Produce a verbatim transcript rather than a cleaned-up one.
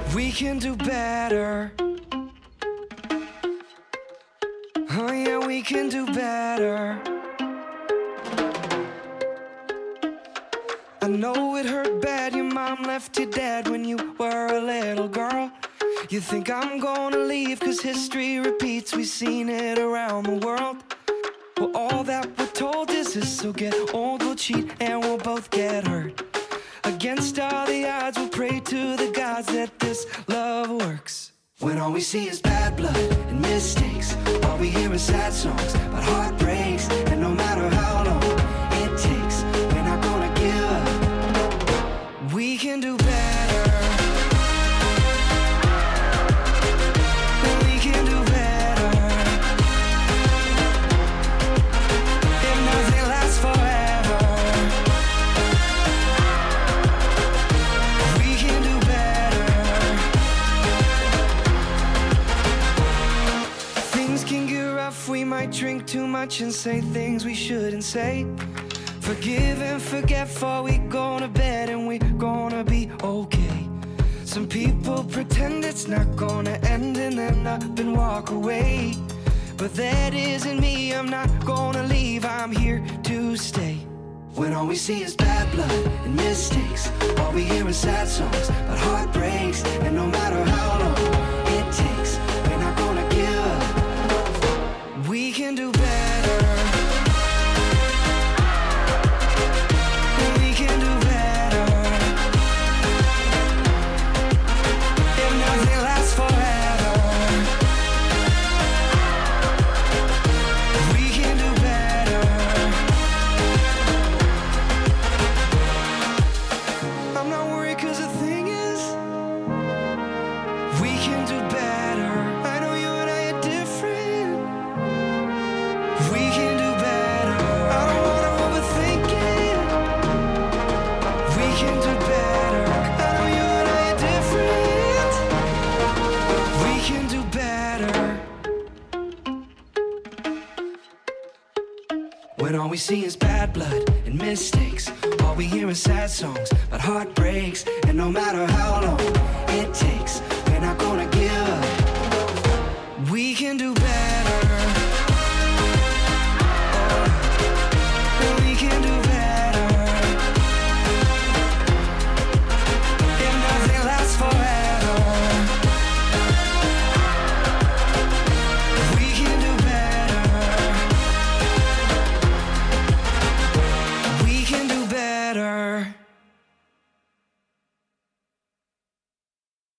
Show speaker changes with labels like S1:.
S1: We can do better. Oh yeah, we can do better. I know it hurt bad, your mom left you dead when you were a little girl. You think I'm gonna leave cause history repeats, we've seen it around the world. Well, all that we're told is this will get old, we'll cheat and we'll both get hurt. Against all the odds, we'll pray to the gods that this love works. When all we see is bad blood and mistakes, all we hear is sad songs about heartbreaks. And no matter how long it takes, we're not gonna give up. We can do better. We can do better. If nothing lasts forever, we can do better. Things can get rough, we might drink too much and say things we shouldn't say. Forgive and forget before we go to bed, and we're gonna be okay. Some people pretend it's not gonna end and then up and walk away. But that isn't me, I'm not gonna leave, I'm here to stay. When all we see is bad blood and mistakes, all we hear is sad songs about heartbreaks. And no matter how long it takes, we're not gonna give up. We can do better. We can do better. If nothing lasts forever, we can do better. I'm not worried cause the thing is, we can do better. I know you and I are different. We can do better. I don't wanna overthink it. We can do better. I know you and I are different. We can do better. When all we see is bad blood and mistakes, all we hear is sad songs about heartbreaks. And no matter how long it takes,